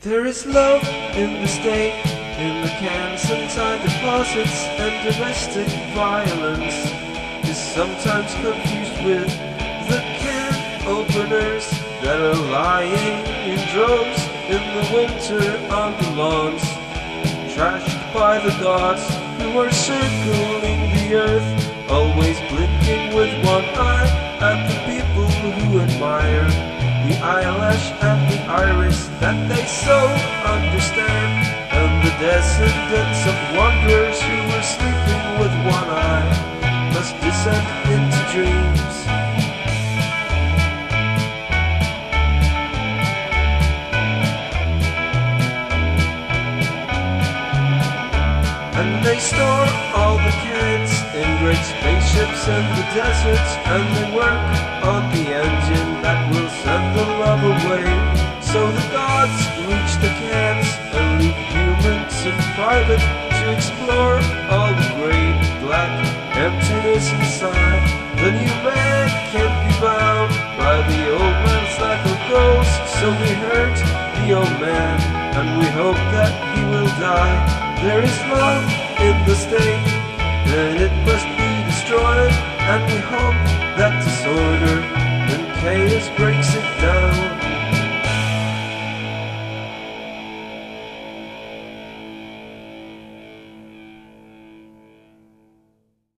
There is love in the state, in the cans and time deposits, and domestic violence is sometimes confused with the can openers that are lying in droves in the winter on the lawns, trashed by the gods who are circling the earth, always blinking with one eye at the people who admire the eyelash and the iris that they so understand, and the descendants of wanderers who were sleeping with one eye must descend into dreams. And they store all the cans in great spaceships in the deserts, and they work on the engine that will send the love away. So the gods reach the cans and leave humans in private to explore all the great black emptiness inside. The new man can't be bound by the old man's lack of goals, so we hurt the old man and we hope that he will die. There is love in the state, and it must be destroyed, and we hope that disorder and chaos breaks it down.